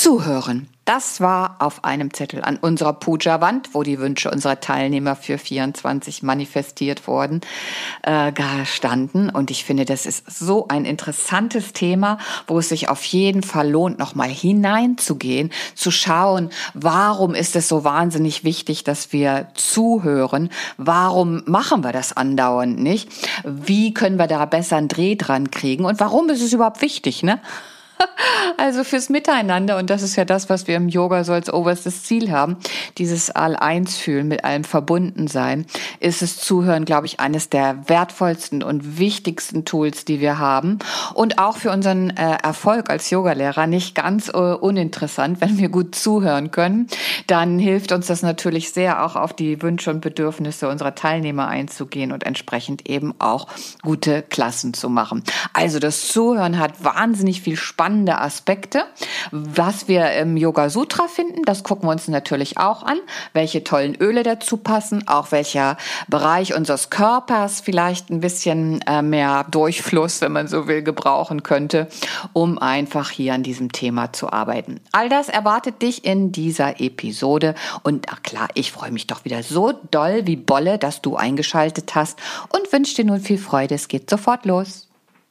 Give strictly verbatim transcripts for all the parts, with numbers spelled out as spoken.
Zuhören. Das war auf einem Zettel an unserer Puja-Wand, wo die Wünsche unserer Teilnehmer für vierundzwanzig manifestiert wurden, äh, gestanden. Und ich finde, das ist so ein interessantes Thema, wo es sich auf jeden Fall lohnt, nochmal hineinzugehen, zu schauen, warum ist es so wahnsinnig wichtig, dass wir zuhören? Warum machen wir das andauernd nicht? Wie können wir da besser einen Dreh dran kriegen? Und warum ist es überhaupt wichtig, ne? Also fürs Miteinander, und das ist ja das, was wir im Yoga so als oberstes Ziel haben, dieses All-Eins-Fühlen, mit allem verbunden sein, ist das Zuhören, glaube ich, eines der wertvollsten und wichtigsten Tools, die wir haben. Und auch für unseren äh, Erfolg als Yogalehrer nicht ganz äh, uninteressant, wenn wir gut zuhören können. Dann hilft uns das natürlich sehr, auch auf die Wünsche und Bedürfnisse unserer Teilnehmer einzugehen und entsprechend eben auch gute Klassen zu machen. Also das Zuhören hat wahnsinnig viel Spannende Aspekte. Was wir im Yoga Sutra finden, das gucken wir uns natürlich auch an, welche tollen Öle dazu passen, auch welcher Bereich unseres Körpers vielleicht ein bisschen äh, mehr Durchfluss, wenn man so will, gebrauchen könnte, um einfach hier an diesem Thema zu arbeiten. All das erwartet dich in dieser Episode und ach klar, ich freue mich doch wieder so doll wie Bolle, dass du eingeschaltet hast und wünsche dir nun viel Freude. Es geht sofort los.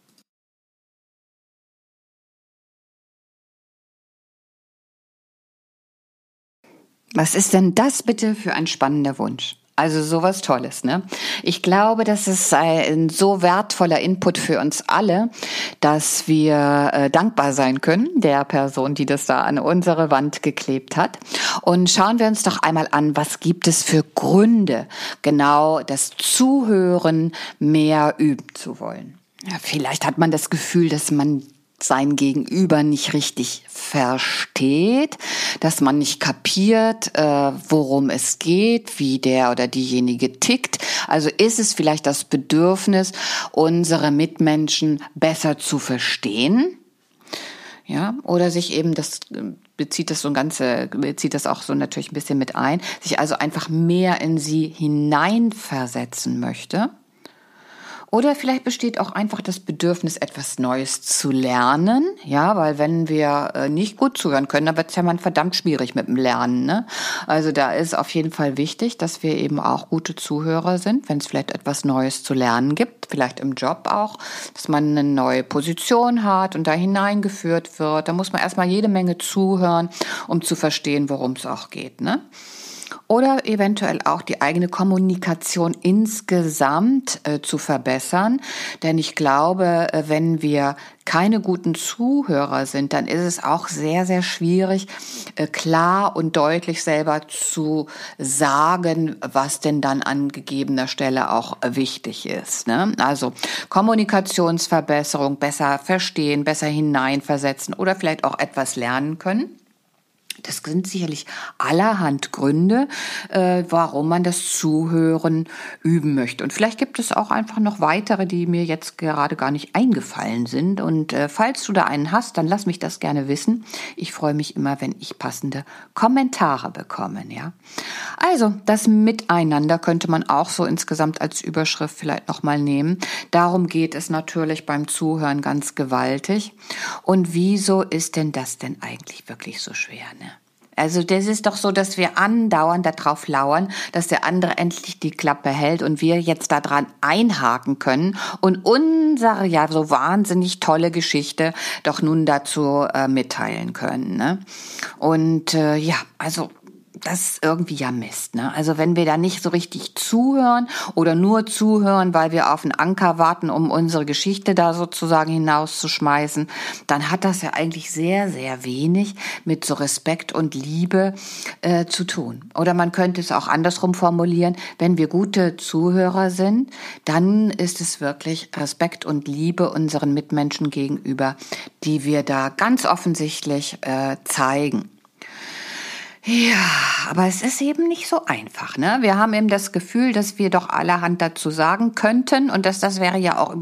Was ist denn das bitte für ein spannender Wunsch? Also sowas Tolles, ne? Ich glaube, das ist ein so wertvoller Input für uns alle, dass wir äh, dankbar sein können, der Person, die das da an unsere Wand geklebt hat. Und schauen wir uns doch einmal an, was gibt es für Gründe, genau das Zuhören mehr üben zu wollen. Ja, vielleicht hat man das Gefühl, dass man sein Gegenüber nicht richtig versteht, dass man nicht kapiert, äh, worum es geht, wie der oder diejenige tickt. Also ist es vielleicht das Bedürfnis, unsere Mitmenschen besser zu verstehen? Ja, oder sich eben, das bezieht das so ein ganze, bezieht das auch so natürlich ein bisschen mit ein, sich also einfach mehr in sie hineinversetzen möchte. Oder vielleicht besteht auch einfach das Bedürfnis, etwas Neues zu lernen, ja, weil wenn wir äh, nicht gut zuhören können, dann wird es ja mal verdammt schwierig mit dem Lernen, ne? Also da ist auf jeden Fall wichtig, dass wir eben auch gute Zuhörer sind, wenn es vielleicht etwas Neues zu lernen gibt, vielleicht im Job auch, dass man eine neue Position hat und da hineingeführt wird. Da muss man erstmal jede Menge zuhören, um zu verstehen, worum es auch geht, ne? Oder eventuell auch die eigene Kommunikation insgesamt äh, zu verbessern. Denn ich glaube, äh, wenn wir keine guten Zuhörer sind, dann ist es auch sehr, sehr schwierig, äh, klar und deutlich selber zu sagen, was denn dann an gegebener Stelle auch äh, wichtig ist, ne? Also Kommunikationsverbesserung, besser verstehen, besser hineinversetzen oder vielleicht auch etwas lernen können. Das sind sicherlich allerhand Gründe, äh, warum man das Zuhören üben möchte. Und vielleicht gibt es auch einfach noch weitere, die mir jetzt gerade gar nicht eingefallen sind. Und äh, falls du da einen hast, dann lass mich das gerne wissen. Ich freue mich immer, wenn ich passende Kommentare bekomme. Ja? Also das Miteinander könnte man auch so insgesamt als Überschrift vielleicht nochmal nehmen. Darum geht es natürlich beim Zuhören ganz gewaltig. Und wieso ist denn das denn eigentlich wirklich so schwer, ne? Also das ist doch so, dass wir andauernd darauf lauern, dass der andere endlich die Klappe hält und wir jetzt daran einhaken können und unsere ja so wahnsinnig tolle Geschichte doch nun dazu äh, mitteilen können, ne? Und äh, ja, also das ist irgendwie ja Mist, ne? Also wenn wir da nicht so richtig zuhören oder nur zuhören, weil wir auf einen Anker warten, um unsere Geschichte da sozusagen hinauszuschmeißen, dann hat das ja eigentlich sehr, sehr wenig mit so Respekt und Liebe äh, zu tun. Oder man könnte es auch andersrum formulieren, wenn wir gute Zuhörer sind, dann ist es wirklich Respekt und Liebe unseren Mitmenschen gegenüber, die wir da ganz offensichtlich äh, zeigen. Ja, aber es ist eben nicht so einfach, ne? Wir haben eben das Gefühl, dass wir doch allerhand dazu sagen könnten und dass das wäre ja auch überhaupt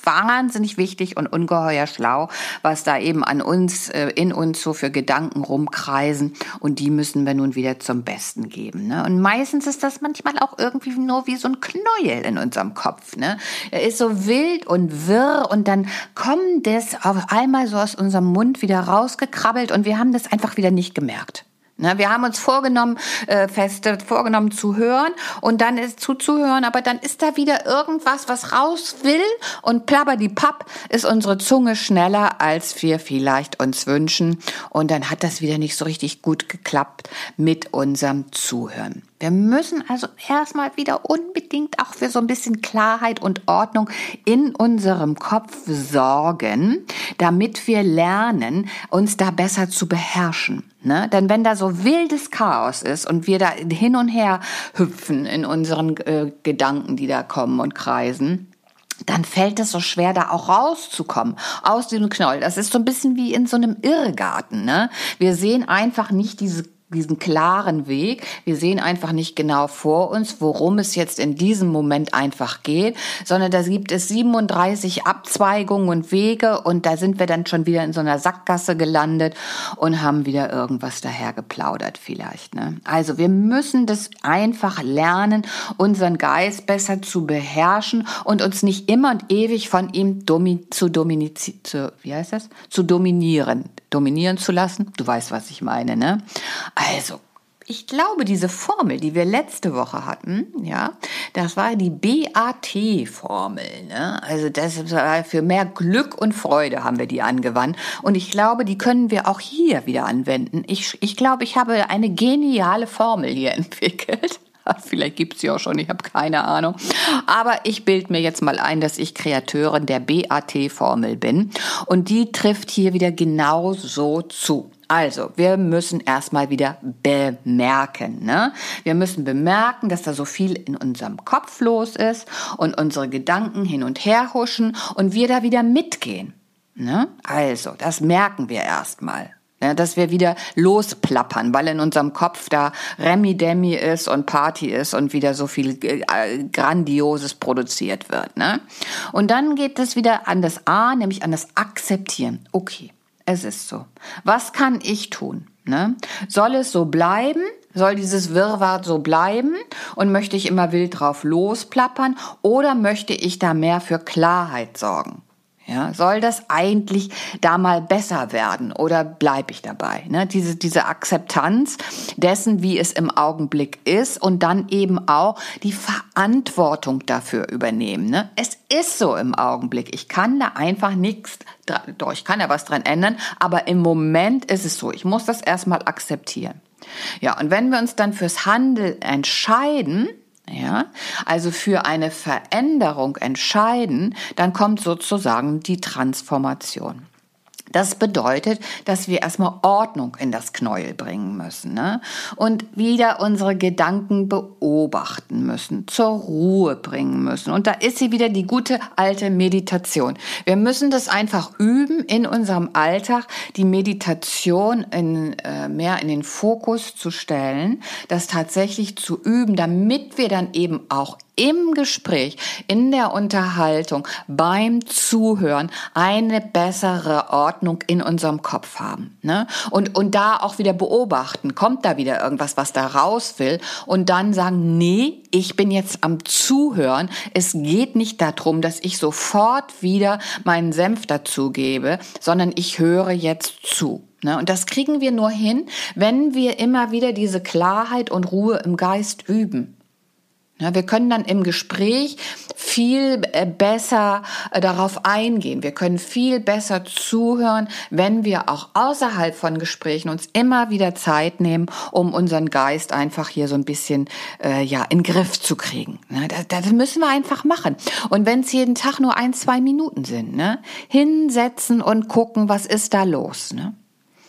wahnsinnig wichtig und ungeheuer schlau, was da eben an uns, äh, in uns so für Gedanken rumkreisen, und die müssen wir nun wieder zum Besten geben. Ne? Und meistens ist das manchmal auch irgendwie nur wie so ein Knäuel in unserem Kopf. Ne? Er ist so wild und wirr, und dann kommt das auf einmal so aus unserem Mund wieder rausgekrabbelt, und wir haben das einfach wieder nicht gemerkt. Ne, wir haben uns vorgenommen, äh, feste vorgenommen zu hören und dann ist zuzuhören, aber dann ist da wieder irgendwas, was raus will, und plabberdipapp ist unsere Zunge schneller, als wir vielleicht uns wünschen, und dann hat das wieder nicht so richtig gut geklappt mit unserem Zuhören. Wir müssen also erstmal wieder unbedingt auch für so ein bisschen Klarheit und Ordnung in unserem Kopf sorgen, damit wir lernen, uns da besser zu beherrschen. Ne? Denn wenn da so wildes Chaos ist und wir da hin und her hüpfen in unseren äh, Gedanken, die da kommen und kreisen, dann fällt es so schwer, da auch rauszukommen aus diesem Knoll. Das ist so ein bisschen wie in so einem Irrgarten. Ne? Wir sehen einfach nicht diese diesen klaren Weg. Wir sehen einfach nicht genau vor uns, worum es jetzt in diesem Moment einfach geht, sondern da gibt es siebenunddreißig Abzweigungen und Wege, und da sind wir dann schon wieder in so einer Sackgasse gelandet und haben wieder irgendwas daher geplaudert vielleicht. Ne? Also wir müssen das einfach lernen, unseren Geist besser zu beherrschen und uns nicht immer und ewig von ihm domi- zu, domini- zu, wie heißt das? zu dominieren. dominieren zu lassen. Du weißt, was ich meine, ne? Also, ich glaube, diese Formel, die wir letzte Woche hatten, ja, das war die B A T-Formel, ne? Also das war für mehr Glück und Freude haben wir die angewandt. Und ich glaube, die können wir auch hier wieder anwenden. Ich, ich glaube, ich habe eine geniale Formel hier entwickelt. Vielleicht gibt es sie auch schon, ich habe keine Ahnung. Aber ich bilde mir jetzt mal ein, dass ich Kreateurin der B A T-Formel bin. Und die trifft hier wieder genau so zu. Also, wir müssen erstmal wieder bemerken. Ne? Wir müssen bemerken, dass da so viel in unserem Kopf los ist und unsere Gedanken hin und her huschen und wir da wieder mitgehen. Ne? Also, das merken wir erstmal. Ja, dass wir wieder losplappern, weil in unserem Kopf da Remi-Demi ist und Party ist und wieder so viel äh, Grandioses produziert wird. Ne? Und dann geht es wieder an das A, nämlich an das Akzeptieren. Okay, es ist so. Was kann ich tun? Ne? Soll es so bleiben? Soll dieses Wirrwarr so bleiben? Und möchte ich immer wild drauf losplappern? Oder möchte ich da mehr für Klarheit sorgen? Ja, soll das eigentlich da mal besser werden oder bleibe ich dabei? Ne? Diese, diese Akzeptanz dessen, wie es im Augenblick ist, und dann eben auch die Verantwortung dafür übernehmen. Ne? Es ist so im Augenblick. Ich kann da einfach nichts, doch ich kann ja was dran ändern, aber im Moment ist es so. Ich muss das erstmal akzeptieren. Ja, und wenn wir uns dann fürs Handeln entscheiden, ja, also für eine Veränderung entscheiden, dann kommt sozusagen die Transformation. Das bedeutet, dass wir erstmal Ordnung in das Knäuel bringen müssen, ne? Und wieder unsere Gedanken beobachten müssen, zur Ruhe bringen müssen. Und da ist sie wieder, die gute alte Meditation. Wir müssen das einfach üben, in unserem Alltag die Meditation in, äh, mehr in den Fokus zu stellen, das tatsächlich zu üben, damit wir dann eben auch im Gespräch, in der Unterhaltung, beim Zuhören eine bessere Ordnung in unserem Kopf haben. Ne? Und, und da auch wieder beobachten, kommt da wieder irgendwas, was da raus will, und dann sagen, nee, ich bin jetzt am Zuhören. Es geht nicht darum, dass ich sofort wieder meinen Senf dazugebe, sondern ich höre jetzt zu. Ne? Und das kriegen wir nur hin, wenn wir immer wieder diese Klarheit und Ruhe im Geist üben. Ja, wir können dann im Gespräch viel besser darauf eingehen. Wir können viel besser zuhören, wenn wir auch außerhalb von Gesprächen uns immer wieder Zeit nehmen, um unseren Geist einfach hier so ein bisschen äh, ja in den Griff zu kriegen. Ne? Das, das müssen wir einfach machen. Und wenn es jeden Tag nur ein, zwei Minuten sind, ne? Hinsetzen und gucken, was ist da los. Ne?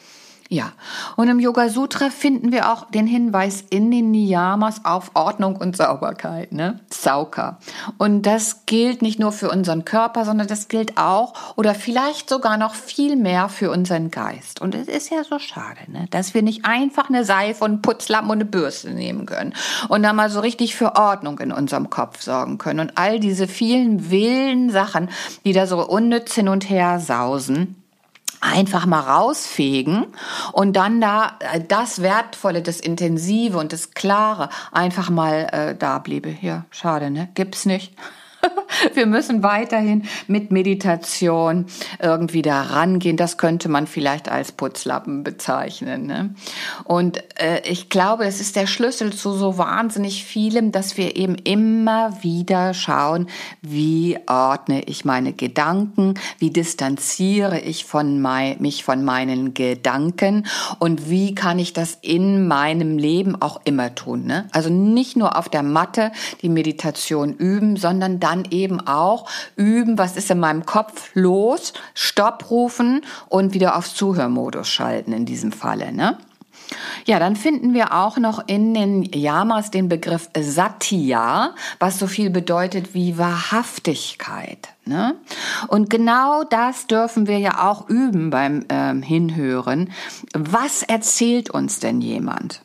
Ja, und im Yoga Sutra finden wir auch den Hinweis in den Niyamas auf Ordnung und Sauberkeit, ne? Sauka. Und das gilt nicht nur für unseren Körper, sondern das gilt auch oder vielleicht sogar noch viel mehr für unseren Geist. Und es ist ja so schade, ne? Dass wir nicht einfach eine Seife und einen Putzlappen und eine Bürste nehmen können und dann mal so richtig für Ordnung in unserem Kopf sorgen können. Und all diese vielen wilden Sachen, die da so unnütz hin und her sausen, einfach mal rausfegen und dann da das Wertvolle, das Intensive und das Klare einfach mal äh, da bliebe. Ja, schade, ne? Gibt's nicht. Wir müssen weiterhin mit Meditation irgendwie da rangehen. Das könnte man vielleicht als Putzlappen bezeichnen, ne? Und äh, ich glaube, es ist der Schlüssel zu so wahnsinnig vielem, dass wir eben immer wieder schauen, wie ordne ich meine Gedanken, wie distanziere ich von mein, mich von meinen Gedanken und wie kann ich das in meinem Leben auch immer tun, ne? Also nicht nur auf der Matte die Meditation üben, sondern dann eben auch üben, was ist in meinem Kopf los, Stopp rufen und wieder auf Zuhörmodus schalten in diesem Falle, ne? Ja, dann finden wir auch noch in den Yamas den Begriff Satya, was so viel bedeutet wie Wahrhaftigkeit, ne? Und genau das dürfen wir ja auch üben beim ähm, Hinhören. Was erzählt uns denn jemand?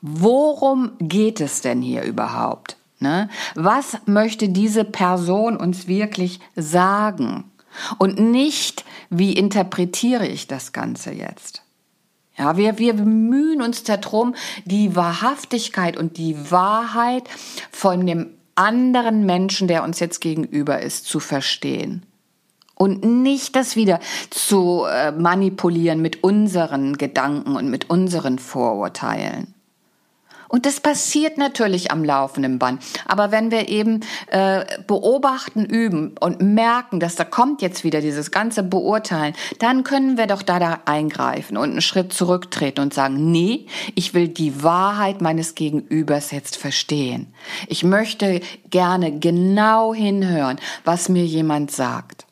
Worum geht es denn hier überhaupt? Ne? Was möchte diese Person uns wirklich sagen? Und nicht, wie interpretiere ich das Ganze jetzt? Ja, wir, wir bemühen uns darum, die Wahrhaftigkeit und die Wahrheit von dem anderen Menschen, der uns jetzt gegenüber ist, zu verstehen. Und nicht das wieder zu äh, manipulieren mit unseren Gedanken und mit unseren Vorurteilen. Und das passiert natürlich am laufenden Band. Aber wenn wir eben äh, beobachten, üben und merken, dass da kommt jetzt wieder dieses ganze Beurteilen, dann können wir doch da, da eingreifen und einen Schritt zurücktreten und sagen, nee, ich will die Wahrheit meines Gegenübers jetzt verstehen. Ich möchte gerne genau hinhören, was mir jemand sagt.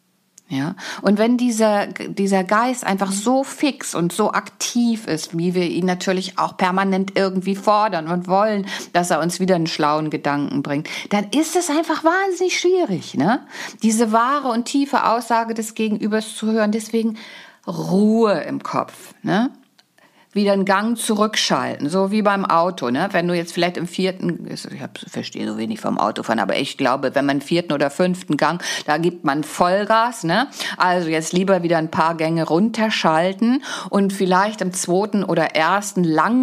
Ja, und wenn dieser, dieser Geist einfach so fix und so aktiv ist, wie wir ihn natürlich auch permanent irgendwie fordern und wollen, dass er uns wieder einen schlauen Gedanken bringt, dann ist es einfach wahnsinnig schwierig, ne? Diese wahre und tiefe Aussage des Gegenübers zu hören. Deswegen Ruhe im Kopf, ne? Wieder einen Gang zurückschalten, so wie beim Auto, ne? Wenn du jetzt vielleicht im vierten, ich verstehe so wenig vom Autofahren, aber ich glaube, wenn man im vierten oder fünften Gang, da gibt man Vollgas, ne? Also jetzt lieber wieder ein paar Gänge runterschalten und vielleicht im zweiten oder ersten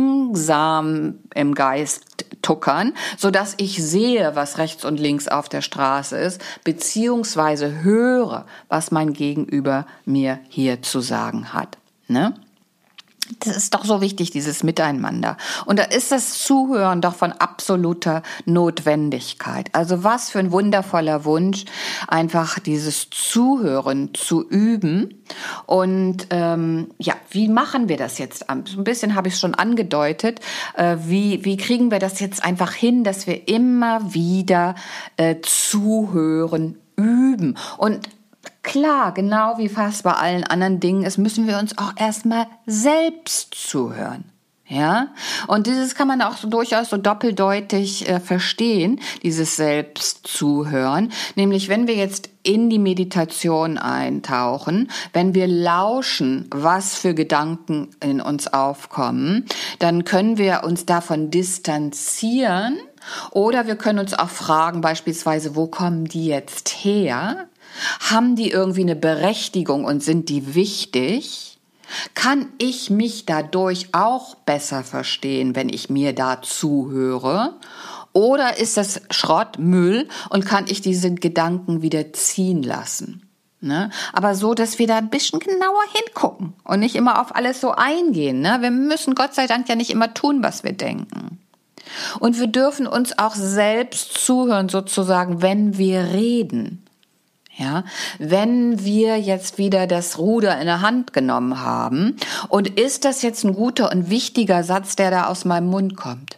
langsam im Geist tuckern, so dass ich sehe, was rechts und links auf der Straße ist, beziehungsweise höre, was mein Gegenüber mir hier zu sagen hat, ne? Das ist doch so wichtig, dieses Miteinander. Und da ist das Zuhören doch von absoluter Notwendigkeit. Also was für ein wundervoller Wunsch, einfach dieses Zuhören zu üben. Und ähm, ja, wie machen wir das jetzt? So ein bisschen habe ich es schon angedeutet. Äh, wie, wie kriegen wir das jetzt einfach hin, dass wir immer wieder äh, zuhören üben? Und klar, genau wie fast bei allen anderen Dingen, es müssen wir uns auch erstmal selbst zuhören. Ja, und dieses kann man auch so durchaus so doppeldeutig äh, verstehen, dieses Selbstzuhören. Nämlich, wenn wir jetzt in die Meditation eintauchen, wenn wir lauschen, was für Gedanken in uns aufkommen, dann können wir uns davon distanzieren oder wir können uns auch fragen, beispielsweise, wo kommen die jetzt her? Haben die irgendwie eine Berechtigung und sind die wichtig? Kann ich mich dadurch auch besser verstehen, wenn ich mir da zuhöre? Oder ist das Schrott, Müll und kann ich diese Gedanken wieder ziehen lassen? Ne? Aber so, dass wir da ein bisschen genauer hingucken und nicht immer auf alles so eingehen. Ne? Wir müssen Gott sei Dank ja nicht immer tun, was wir denken. Und wir dürfen uns auch selbst zuhören, sozusagen, wenn wir reden. Ja, wenn wir jetzt wieder das Ruder in der Hand genommen haben und ist das jetzt ein guter und wichtiger Satz, der da aus meinem Mund kommt?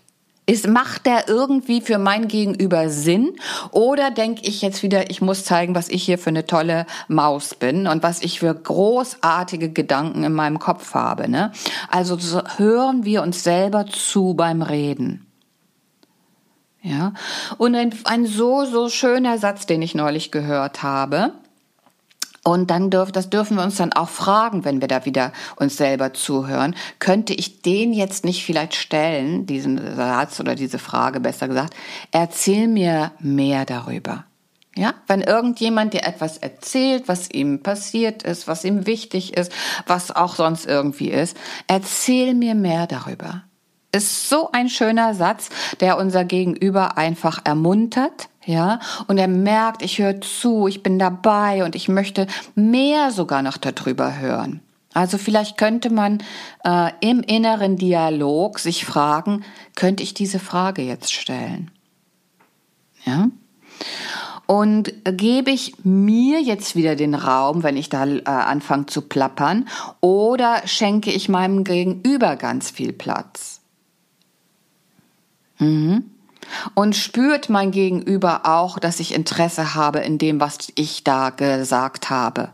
Ist, macht der irgendwie für mein Gegenüber Sinn? Oder denke ich jetzt wieder, ich muss zeigen, was ich hier für eine tolle Maus bin und was ich für großartige Gedanken in meinem Kopf habe, ne? Also so hören wir uns selber zu beim Reden. Ja? Und ein, ein so, so schöner Satz, den ich neulich gehört habe. Und dann dürfen, das dürfen wir uns dann auch fragen, wenn wir da wieder uns selber zuhören. Könnte ich den jetzt nicht vielleicht stellen, diesen Satz oder diese Frage besser gesagt, erzähl mir mehr darüber. Ja, wenn irgendjemand dir etwas erzählt, was ihm passiert ist, was ihm wichtig ist, was auch sonst irgendwie ist, erzähl mir mehr darüber. Ist so ein schöner Satz, der unser Gegenüber einfach ermuntert. Ja, und er merkt, ich höre zu, ich bin dabei und ich möchte mehr sogar noch darüber hören. Also vielleicht könnte man äh, im inneren Dialog sich fragen, könnte ich diese Frage jetzt stellen? Ja? Und gebe ich mir jetzt wieder den Raum, wenn ich da äh, anfange zu plappern, oder schenke ich meinem Gegenüber ganz viel Platz? Mhm. Und spürt mein Gegenüber auch, dass ich Interesse habe in dem, was ich da gesagt habe?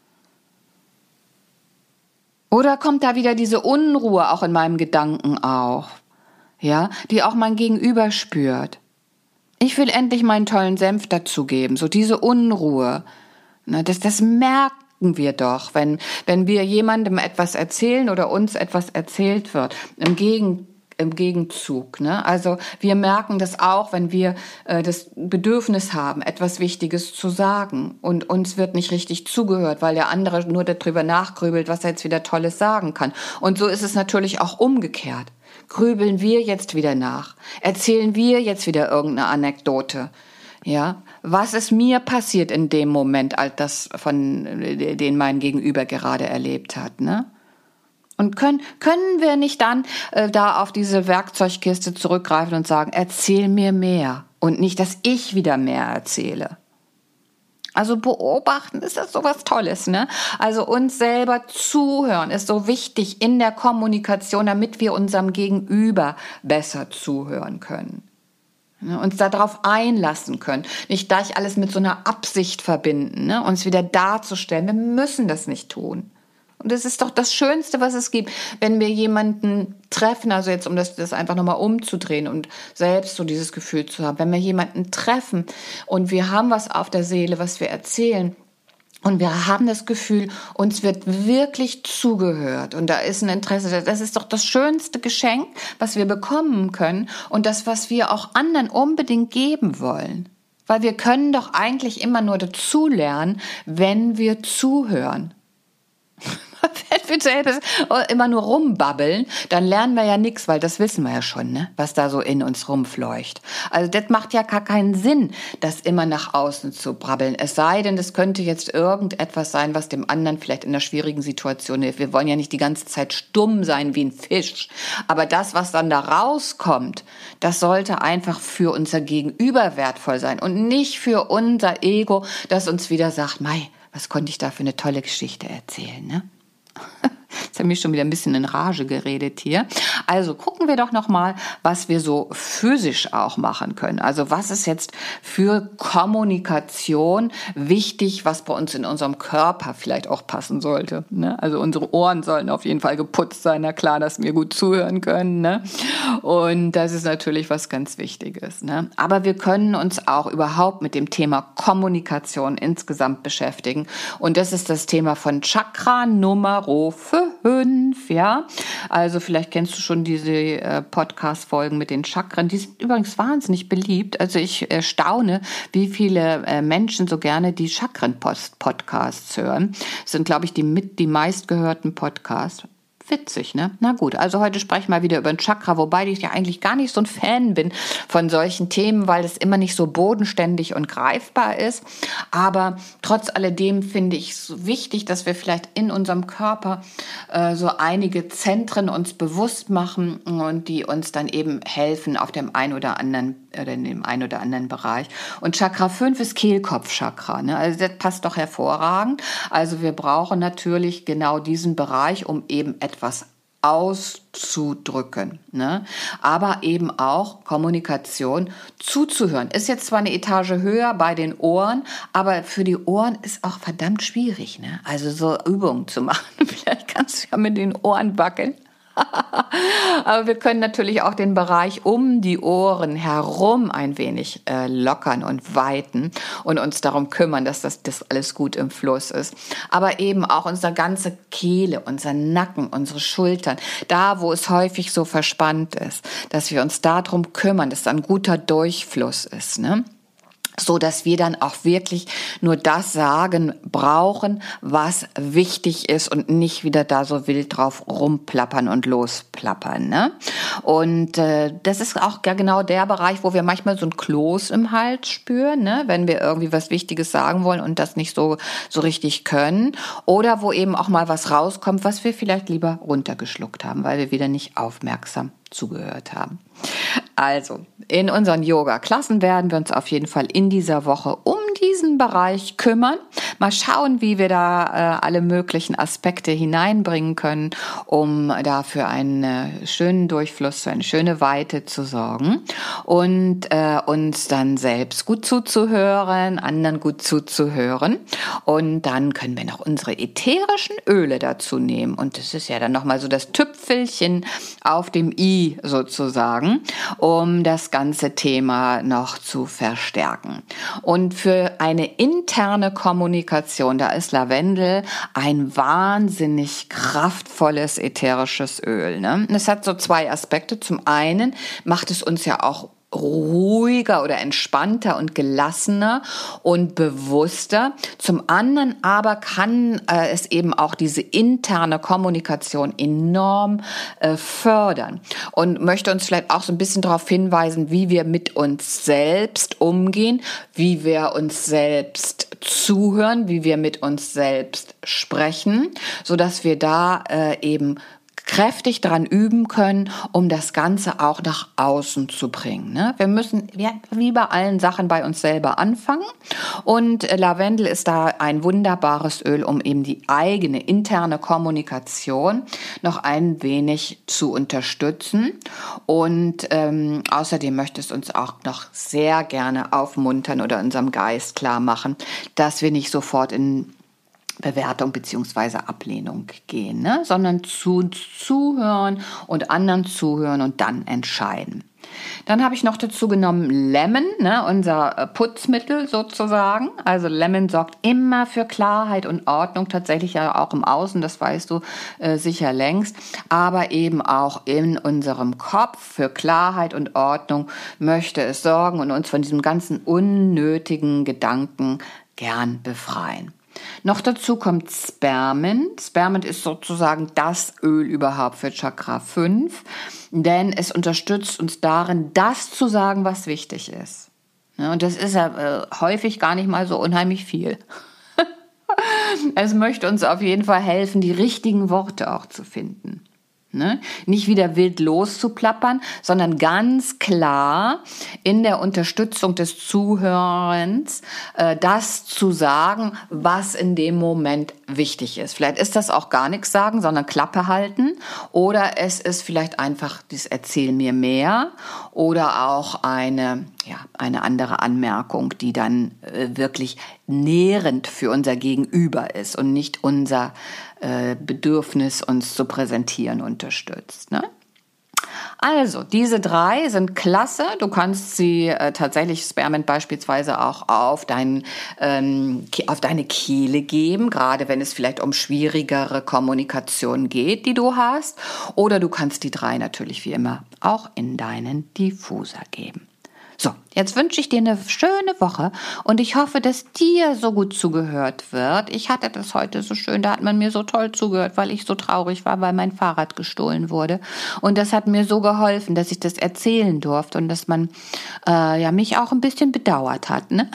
Oder kommt da wieder diese Unruhe auch in meinem Gedanken auf, ja, die auch mein Gegenüber spürt? Ich will endlich meinen tollen Senf dazugeben, so diese Unruhe. Das, das merken wir doch, wenn, wenn wir jemandem etwas erzählen oder uns etwas erzählt wird. Im Gegenteil. Im Gegenzug, ne? Also wir merken das auch, wenn wir äh, das Bedürfnis haben, etwas Wichtiges zu sagen und uns wird nicht richtig zugehört, weil der andere nur darüber nachgrübelt, was er jetzt wieder Tolles sagen kann. Und so ist es natürlich auch umgekehrt. Grübeln wir jetzt wieder nach? Erzählen wir jetzt wieder irgendeine Anekdote? Ja, was ist mir passiert in dem Moment, als das von den mein Gegenüber gerade erlebt hat, ne? Und können, können wir nicht dann äh, da auf diese Werkzeugkiste zurückgreifen und sagen, erzähl mir mehr und nicht, dass ich wieder mehr erzähle. Also beobachten, ist das sowas Tolles, ne? Also uns selber zuhören ist so wichtig in der Kommunikation, damit wir unserem Gegenüber besser zuhören können. Ne, uns darauf einlassen können, nicht gleich alles mit so einer Absicht verbinden, ne? Uns wieder darzustellen, wir müssen das nicht tun. Und das ist doch das Schönste, was es gibt, wenn wir jemanden treffen, also jetzt um das, das einfach nochmal umzudrehen und selbst so dieses Gefühl zu haben, wenn wir jemanden treffen und wir haben was auf der Seele, was wir erzählen und wir haben das Gefühl, uns wird wirklich zugehört und da ist ein Interesse, das ist doch das schönste Geschenk, was wir bekommen können und das, was wir auch anderen unbedingt geben wollen. Weil wir können doch eigentlich immer nur dazulernen, wenn wir zuhören. Wenn wir selbst immer nur rumbabbeln, dann lernen wir ja nichts, weil das wissen wir ja schon, ne? Was da so in uns rumfleucht. Also das macht ja gar keinen Sinn, das immer nach außen zu brabbeln. Es sei denn, das könnte jetzt irgendetwas sein, was dem anderen vielleicht in einer schwierigen Situation hilft. Wir wollen ja nicht die ganze Zeit stumm sein wie ein Fisch. Aber das, was dann da rauskommt, das sollte einfach für unser Gegenüber wertvoll sein und nicht für unser Ego, das uns wieder sagt, mei, was konnte ich da für eine tolle Geschichte erzählen, ne? Jetzt haben wir schon wieder ein bisschen in Rage geredet hier. Also gucken wir doch noch mal, was wir so physisch auch machen können. Also was ist jetzt für Kommunikation wichtig, was bei uns in unserem Körper vielleicht auch passen sollte, ne? Also unsere Ohren sollen auf jeden Fall geputzt sein. Na klar, dass wir gut zuhören können, ne? Und das ist natürlich was ganz Wichtiges, ne? Aber wir können uns auch überhaupt mit dem Thema Kommunikation insgesamt beschäftigen. Und das ist das Thema von Chakra Nummer fünf, ja. Also vielleicht kennst du schon diese äh, Podcast-Folgen mit den Chakren. Die sind übrigens wahnsinnig beliebt. Also ich äh, staune, wie viele äh, Menschen so gerne die Chakren-Podcasts hören. Das sind, glaube ich, die mit die meistgehörten Podcasts. Witzig, ne? Na gut, also heute sprechen wir mal wieder über ein Chakra, wobei ich ja eigentlich gar nicht so ein Fan bin von solchen Themen, weil es immer nicht so bodenständig und greifbar ist. Aber trotz alledem finde ich es wichtig, dass wir vielleicht in unserem Körper äh, so einige Zentren uns bewusst machen und die uns dann eben helfen auf dem einen oder anderen oder in dem einen oder anderen Bereich. Und Chakra fünf ist Kehlkopfchakra, ne? Also das passt doch hervorragend. Also wir brauchen natürlich genau diesen Bereich, um eben etwas auszudrücken, ne? Aber eben auch Kommunikation zuzuhören. Ist jetzt zwar eine Etage höher bei den Ohren, aber für die Ohren ist auch verdammt schwierig, ne? Also so Übungen zu machen. Vielleicht kannst du ja mit den Ohren wackeln. Aber wir können natürlich auch den Bereich um die Ohren herum ein wenig äh, lockern und weiten und uns darum kümmern, dass das, das alles gut im Fluss ist. Aber eben auch unsere ganze Kehle, unser Nacken, unsere Schultern, da wo es häufig so verspannt ist, dass wir uns darum kümmern, dass da ein guter Durchfluss ist, ne? So dass wir dann auch wirklich nur das sagen brauchen, was wichtig ist und nicht wieder da so wild drauf rumplappern und losplappern, ne? Und äh, das ist auch genau der Bereich, wo wir manchmal so ein Kloß im Hals spüren, ne? Wenn wir irgendwie was Wichtiges sagen wollen und das nicht so so richtig können, oder wo eben auch mal was rauskommt, was wir vielleicht lieber runtergeschluckt haben, weil wir wieder nicht aufmerksam zugehört haben. Also, in unseren Yoga-Klassen werden wir uns auf jeden Fall in dieser Woche um diesen Bereich kümmern. Mal schauen, wie wir da äh, alle möglichen Aspekte hineinbringen können, um da für einen äh, schönen Durchfluss, für eine schöne Weite zu sorgen und äh, uns dann selbst gut zuzuhören, anderen gut zuzuhören. Und dann können wir noch unsere ätherischen Öle dazu nehmen. Und das ist ja dann nochmal so das Tüpfelchen auf dem i sozusagen, um das ganze Thema noch zu verstärken. Und für eine interne Kommunikation, da ist Lavendel ein wahnsinnig kraftvolles ätherisches Öl, ne? Es hat so zwei Aspekte. Zum einen macht es uns ja auch ruhiger oder entspannter und gelassener und bewusster. Zum anderen aber kann äh, es eben auch diese interne Kommunikation enorm äh, fördern und möchte uns vielleicht auch so ein bisschen darauf hinweisen, wie wir mit uns selbst umgehen, wie wir uns selbst zuhören, wie wir mit uns selbst sprechen, so dass wir da äh, eben kräftig dran üben können, um das Ganze auch nach außen zu bringen, ne? Wir müssen ja, wie bei allen Sachen bei uns selber anfangen und Lavendel ist da ein wunderbares Öl, um eben die eigene interne Kommunikation noch ein wenig zu unterstützen und ähm, außerdem möchte es uns auch noch sehr gerne aufmuntern oder unserem Geist klar machen, dass wir nicht sofort in Bewertung beziehungsweise Ablehnung gehen, ne? Sondern zu zuhören und anderen zuhören und dann entscheiden. Dann habe ich noch dazu genommen Lemon, ne, unser Putzmittel sozusagen. Also Lemon sorgt immer für Klarheit und Ordnung, tatsächlich ja auch im Außen, das weißt du äh, sicher längst, aber eben auch in unserem Kopf für Klarheit und Ordnung möchte es sorgen und uns von diesem ganzen unnötigen Gedanken gern befreien. Noch dazu kommt Spearmint. Spearmint ist sozusagen das Öl überhaupt für Chakra fünf, denn es unterstützt uns darin, das zu sagen, was wichtig ist. Und das ist ja äh, häufig gar nicht mal so unheimlich viel. Es möchte uns auf jeden Fall helfen, die richtigen Worte auch zu finden. Ne? Nicht wieder wild loszuplappern, sondern ganz klar in der Unterstützung des Zuhörens äh, das zu sagen, was in dem Moment wichtig ist. Vielleicht ist das auch gar nichts sagen, sondern Klappe halten, oder es ist vielleicht einfach das Erzähl mir mehr oder auch eine, ja, eine andere Anmerkung, die dann äh, wirklich nährend für unser Gegenüber ist und nicht unser Bedürfnis, uns zu präsentieren, unterstützt. Ne? Also, diese drei sind klasse. Du kannst sie äh, tatsächlich, Spearmint beispielsweise, auch auf, dein, ähm, auf deine Kehle geben, gerade wenn es vielleicht um schwierigere Kommunikation geht, die du hast. Oder du kannst die drei natürlich wie immer auch in deinen Diffuser geben. So, jetzt wünsche ich dir eine schöne Woche und ich hoffe, dass dir so gut zugehört wird. Ich hatte das heute so schön, da hat man mir so toll zugehört, weil ich so traurig war, weil mein Fahrrad gestohlen wurde. Und das hat mir so geholfen, dass ich das erzählen durfte und dass man äh, ja mich auch ein bisschen bedauert hat, ne?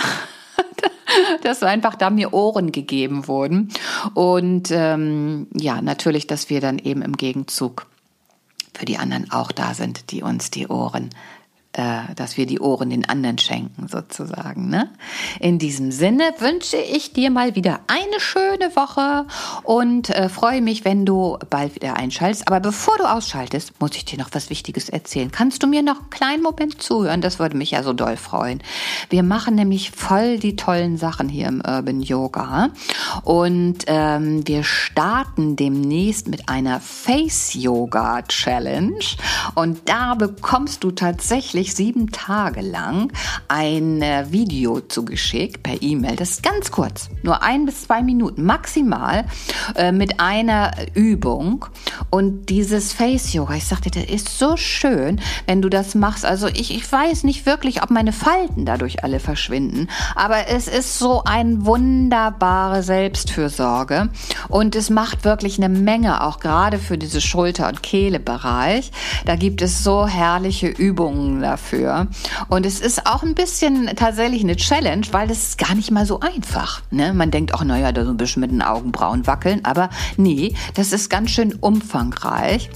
Dass einfach da mir Ohren gegeben wurden. Und ähm, ja, natürlich, dass wir dann eben im Gegenzug für die anderen auch da sind, die uns die Ohren äh, dass wir die Ohren den anderen schenken sozusagen. Ne? In diesem Sinne wünsche ich dir mal wieder eine schöne Woche und äh, freue mich, wenn du bald wieder einschaltest. Aber bevor du ausschaltest, muss ich dir noch was Wichtiges erzählen. Kannst du mir noch einen kleinen Moment zuhören? Das würde mich ja so doll freuen. Wir machen nämlich voll die tollen Sachen hier im Urban Yoga und ähm, wir starten demnächst mit einer Face Yoga Challenge und da bekommst du tatsächlich sieben Tage lang ein äh, Video zugeschickt per E-Mail. Das ist ganz kurz, nur ein bis zwei Minuten maximal äh, mit einer Übung. Und dieses Face Yoga, ich sagte, das ist so schön, wenn du das machst. Also ich, ich weiß nicht wirklich, ob meine Falten dadurch alle verschwinden, aber es ist so eine wunderbare Selbstfürsorge und es macht wirklich eine Menge, auch gerade für diese Schulter- und Kehlebereich. Da gibt es so herrliche Übungen dafür. Und es ist auch ein bisschen tatsächlich eine Challenge, weil das ist gar nicht mal so einfach. Ne? Man denkt auch, naja, da so ein bisschen mit den Augenbrauen wackeln, aber nee, das ist ganz schön umfangreich,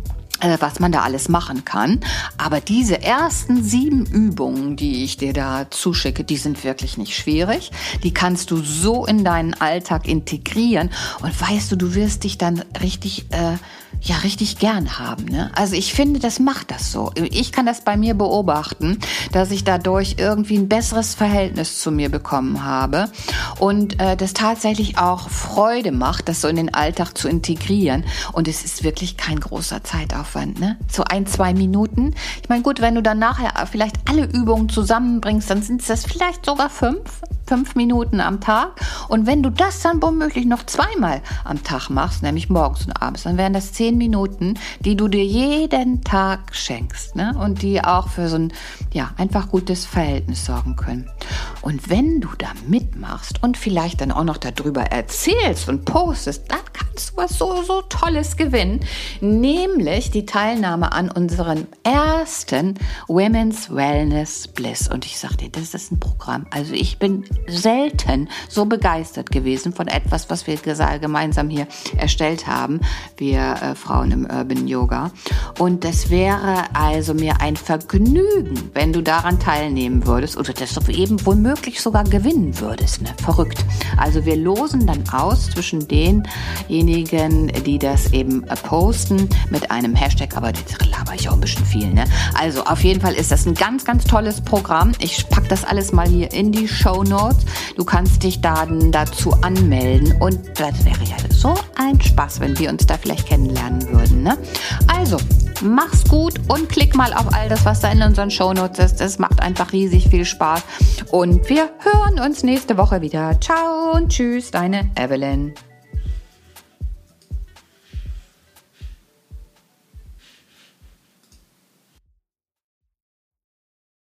was man da alles machen kann. Aber diese ersten sieben Übungen, die ich dir da zuschicke, die sind wirklich nicht schwierig. Die kannst du so in deinen Alltag integrieren und weißt du, du wirst dich dann richtig, äh, ja, richtig gern haben. Ne? Also ich finde, das macht das so. Ich kann das bei mir beobachten, dass ich dadurch irgendwie ein besseres Verhältnis zu mir bekommen habe und äh, das tatsächlich auch Freude macht, das so in den Alltag zu integrieren. Und es ist wirklich kein großer Zeitaufwand. Ne? So ein, zwei Minuten. Ich meine, gut, wenn du dann nachher vielleicht alle Übungen zusammenbringst, dann sind es vielleicht sogar fünf, fünf Minuten am Tag. Und wenn du das dann womöglich noch zweimal am Tag machst, nämlich morgens und abends, dann wären das zehn Minuten, die du dir jeden Tag schenkst, ne? Und die auch für so ein, ja, einfach gutes Verhältnis sorgen können. Und wenn du da mitmachst und vielleicht dann auch noch darüber erzählst und postest, dann kannst du was so, so Tolles gewinnen, nämlich die Teilnahme an unserem ersten Women's Wellness Bliss. Und ich sag dir, das ist ein Programm. Also ich bin selten so begeistert gewesen von etwas, was wir gemeinsam hier erstellt haben, wir äh, Frauen im Urban Yoga. Und das wäre also mir ein Vergnügen, wenn du daran teilnehmen würdest oder das eben womöglich sogar gewinnen würdest. Ne? Verrückt. Also wir losen dann aus zwischen denjenigen, die das eben posten mit einem Hashtag, aber das laber ich auch ein bisschen viel. Ne? Also auf jeden Fall ist das ein ganz, ganz tolles Programm. Ich packe das alles mal hier in die Shownotes. Du kannst dich dann dazu anmelden und das wäre ja so ein Spaß, wenn wir uns da vielleicht kennenlernen würden. Ne? Also, mach's gut und klick mal auf all das, was da in unseren Shownotes ist. Das macht einfach riesig viel Spaß und wir hören uns nächste Woche wieder. Ciao und tschüss, deine Evelyn.